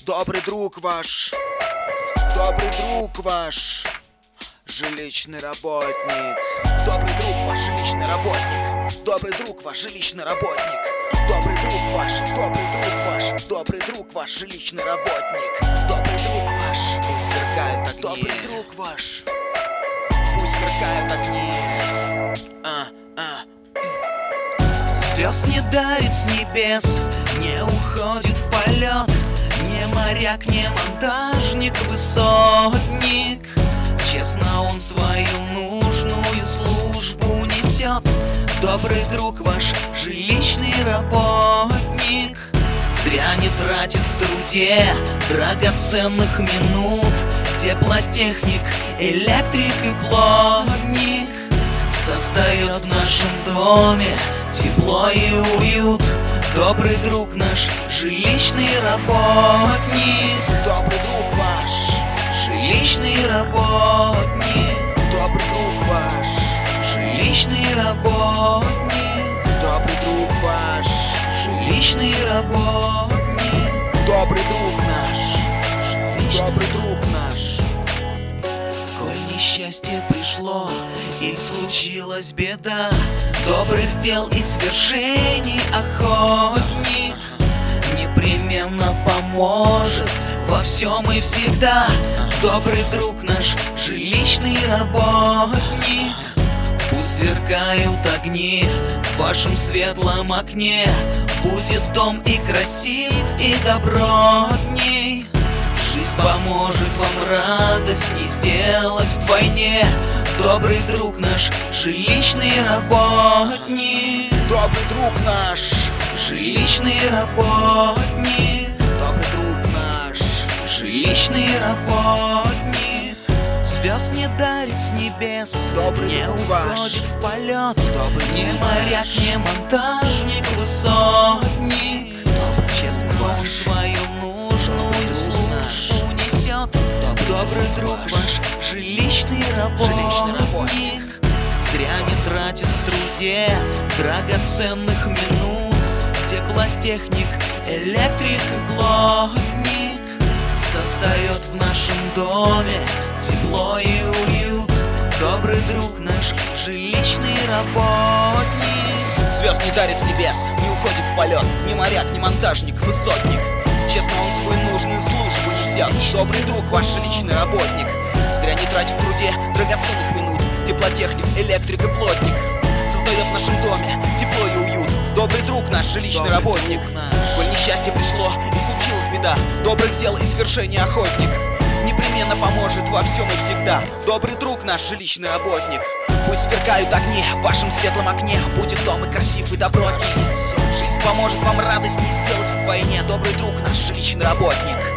Добрый друг ваш, жилищный работник. Добрый друг ваш, жилищный работник. Добрый друг ваш, жилищный работник. Добрый друг ваш, добрый друг ваш, жилищный работник. Добрый друг ваш, пусть сверкают огни. Добрый друг ваш, пусть сверкают огни. Звезд не дарит с небес, не уходит в полет. Не моряк, не монтажник, высотник. Честно он свою нужную службу несет. Добрый друг ваш, жилищный работник. Зря не тратит в труде драгоценных минут. Теплотехник, электрик и плотник. Создает в нашем доме тепло и уют. Добрый друг наш, жилищный работник. Добрый друг ваш, жилищный работник. Добрый друг ваш, жилищный работник. Добрый друг ваш, жилищный работник. Добрый друг наш, добрый друг наш. Коль несчастье пришло или случилась беда, добрых дел и свершений охотник непременно поможет во всем и всегда. Добрый друг наш, жилищный работник. Пусть сверкают огни в вашем светлом окне. Будет дом и красив, и добротней. Жизнь поможет вам радостней сделать вдвойне. Добрый друг наш, жилищный работник. Добрый друг наш, жилищный работник. Добрый друг наш, жилищный работник. Звезд не дарит с небес, добрый не друг уходит ваш, в полет. добрый Не друг моряк, наш, не монтажник, высотник. Честно он свою нужную службу несет. Добрый друг ваш, жилищный работник. Зря не тратит в труде драгоценных минут. Теплотехник, электрик и плотник. Создает в нашем доме тепло и уют. Добрый друг наш, жилищный работник. Звезд не дарит с небес, не уходит в полет. Ни моряк, ни монтажник, высотник. Честно он свою нужную службу несет. Добрый друг ваш, жилищный работник. Зря не тратит в труде драгоценных минут. Теплотехник, электрик и плотник. Создает в нашем доме тепло и уют. Добрый друг наш, жилищный работник. Коль несчастье пришло и случилась беда, добрых дел и свершений охотник непременно поможет во всем и всегда. Добрый друг наш, жилищный работник. Пусть сверкают огни в вашем светлом окне. Будет дом и красив, и добротный. Жизнь поможет вам радостней сделать вдвойне. Добрый друг наш, жилищный работник.